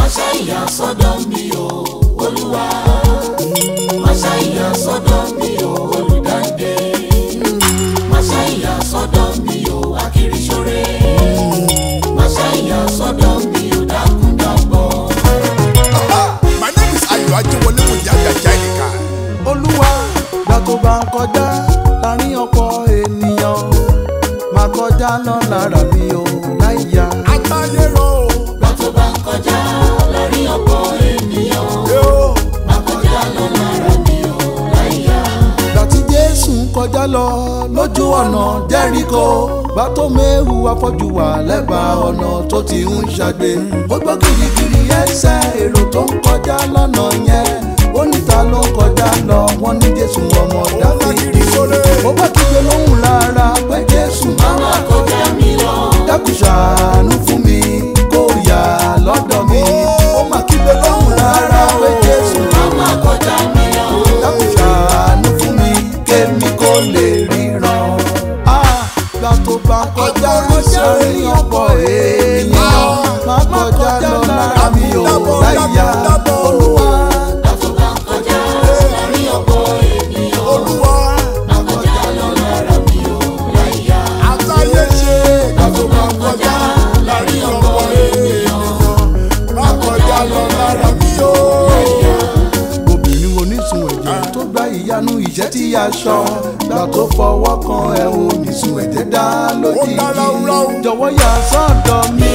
Máṣá ìyà sọ́dọ̀ mi o, Olúwa. Máṣá ìyà sọ́dọ̀ mi o, olùdáǹdè. Máṣá ìyà sọ́dọ̀ mi o, akiriṣore. Máṣá ìyà sọ́dọ̀ mi o, dákúndàbọ̀. My name is Ayo Ajewole Mujaga Jainika. Olúwa gbà tó bá ń kọjá láàrin ọ̀pọ̀ ènìyàn máa kọjá lọ lára mi ò láìyá. Atayero. Gbà tó bá ń kọjá láàrin ọ̀pọ̀ ènìyàn máa kọjá lọ lára mi ò láìyá. Gbà tí Jésù ń kọjá lọ lójú ọ̀nà Jẹ́ríkò gbà tó méwu afọ́jú wà lẹ́bàá ọ̀nà tó ti ń ṣàgbé. Ó gbọ́ gìrìgìrì ẹsẹ̀ èrò tó ń kọjá lọ́nà yẹn ó níta ló ń kọjá lọ wọ́n ní Jésù ọmọ Dáfídì. Ó bá kígbe lóhùn rárá pé Jésù Máa kọjá mi lọ. dákun ṣàánú fún mi kó yà lọ́dọ̀ mi. Ó má kígbe lóhùn rárá pé Jésù Máa kọjá mi lọ. dákun ṣàánú fún mi kémi kó lè ríran. Gbà tó bá kọjá sórí ọ̀pọ̀ ènìyàn má kọjá lọ lára mi ò láyà. Olúwa Gbà tó bá ń kọjá láàrin ọ̀pọ̀ ènìyàn Olúwa. máa kọjá lọ lára mi ò láìyá. Àtayé ṣe. Gbà tó bá ń kọjá láàrin ọ̀pọ̀ ènìyàn Má kọjá lọ lára mi o. obìnrin onísun ẹ̀jẹ̀ tó gba ìyanu ìṣẹ́ tí aṣọ gbà tó fọwọ́ kan ẹ̀ onísun ẹ̀jẹ̀ dá lójijì. Ó dá ráúráú. Jọ̀wọ́ yà sọ́dọ̀ mi